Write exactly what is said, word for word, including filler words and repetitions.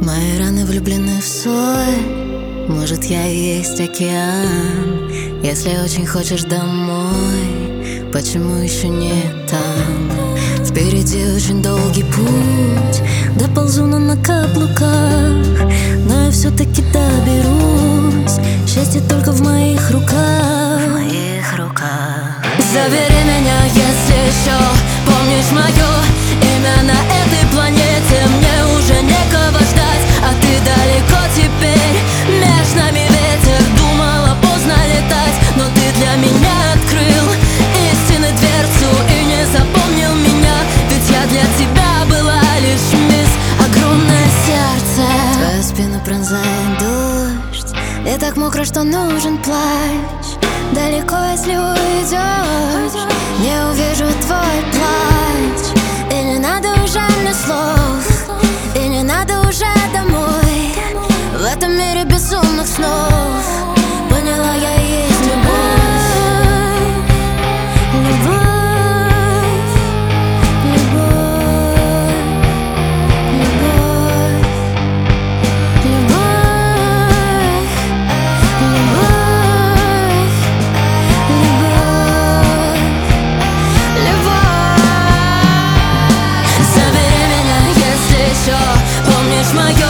Мои раны влюблены в соль. Может, я и есть океан. Если очень хочешь домой, почему еще не там? Впереди очень долгий путь, доползу на, на каблуках, но я все-таки доберусь. Счастье только в моих руках, в моих руках. Забери меня, если еще помнишь мое имя на этой планете. Мне уже некого ждать, а ты далеко теперь. Меж нами ветер, думала поздно летать, но ты для меня открыл истины дверцу и не запомнил меня. Ведь я для тебя была лишь мисс огромное сердце. Твою спину пронзает дождь, и так мокро, что нужен плащ. Далеко, если уйдешь, не увижу твой плач. И не надо уже мне слов, и не надо уже домой. В этом мире безумных снов поняла, я и есть любовь. Любовь, любовь, любовь, любовь, любовь, любовь, любовь. Забери меня, если еще помнишь мое